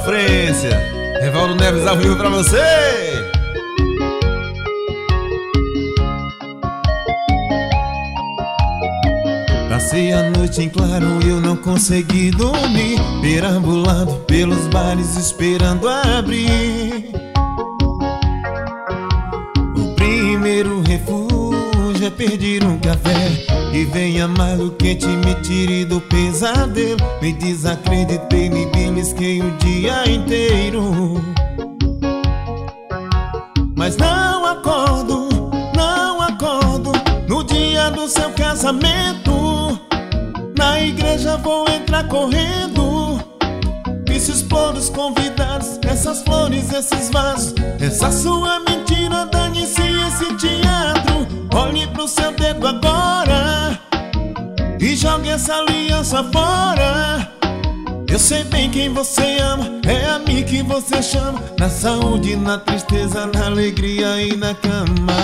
sofrência. Evaldo Neves ao vivo pra você. Passei a noite em claro, eu não consegui dormir, perambulando pelos bares esperando abrir. O primeiro refúgio é pedir um café que venha amargo, quente, me tire do pesadelo. Me desacreditei, me belisquei o dia inteiro, mas não acordo, não acordo. No dia do seu casamento, na igreja vou entrar correndo. E se expor os convidados, essas flores, esses vasos, essa sua mentira, dane-se esse teatro. Olhe pro seu dedo agora e jogue essa aliança fora. Eu sei bem quem você ama, é a mim que você chama. Na saúde, na tristeza, na alegria e na cama.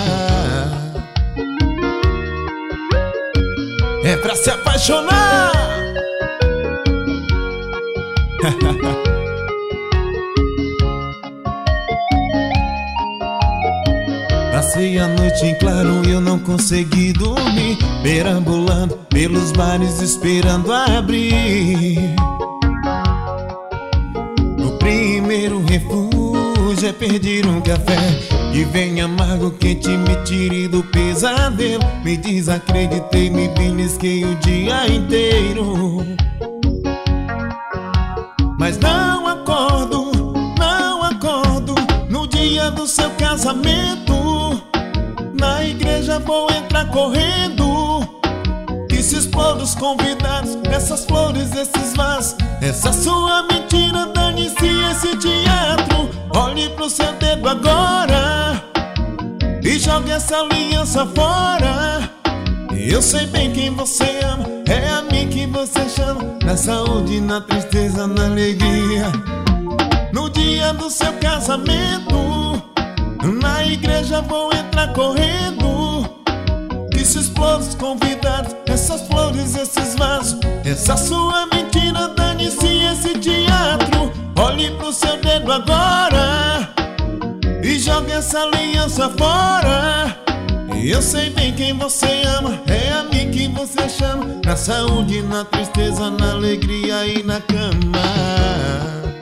É pra se apaixonar. Passei a noite em claro, eu não consegui dormir, perambulando pelos bares esperando abrir. O primeiro refúgio é pedir um café que venha amargo, quente, me tire do pesadelo. Me desacreditei, me belisquei o dia inteiro, mas não acordo, não acordo. No dia do seu casamento, na igreja vou entrar correndo. E se expor os convidados, essas flores, esses vasos, essa sua mentira, dane-se esse teatro. Olhe pro seu dedo agora e jogue essa aliança fora. Eu sei bem quem você ama, é a mim que você chama. Na saúde, na tristeza, na alegria. No dia do seu casamento, na igreja vou entrar correndo. Que se explode os convidados, essas flores, esses vasos, essa sua mentira, dane-se esse teatro. Olhe pro seu dedo agora e jogue essa aliança fora. Eu sei bem quem você ama, é a mim que você chama. Na saúde, na tristeza, na alegria e na cama.